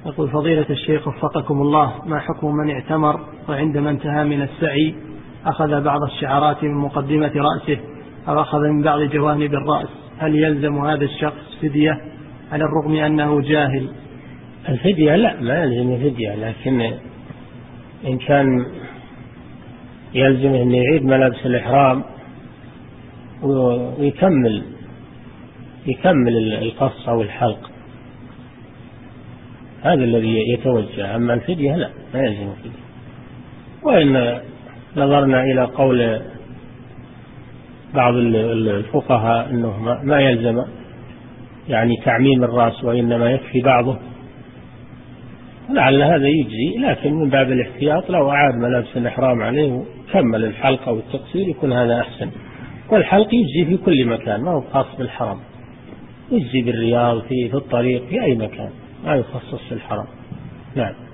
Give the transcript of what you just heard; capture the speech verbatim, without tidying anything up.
يقول فضيلة الشيخ وفقكم الله، ما حكم من اعتمر وعندما انتهى من السعي أخذ بعض الشعرات من مقدمة رأسه أو أخذ من بعض جوانب الرأس، هل يلزم هذا الشخص فدية على الرغم أنه جاهل؟ الفدية لا، ما يلزم فدية، لكن إن كان يلزم أن يعيد ملابس الإحرام ويكمل يكمل القص أو الحلق، هذا الذي يتوجه. أما الفدية لا، ما يلزم الفدية. وإن نظرنا إلى قول بعض الفقهاء أنه ما يلزم يعني تعميم الرأس وإنما يكفي بعضه، لعل هذا يجزي، لكن من باب الاحتياط لو أعاد ملابس الإحرام عليه وكمل الحلق أو التقصير يكون هذا أحسن. والحلق يجزي في كل مكان، ما هو خاص بالحرم، يجزي بالرياض في, في الطريق في أي مكان، ما يخصص في الحرم. نعم.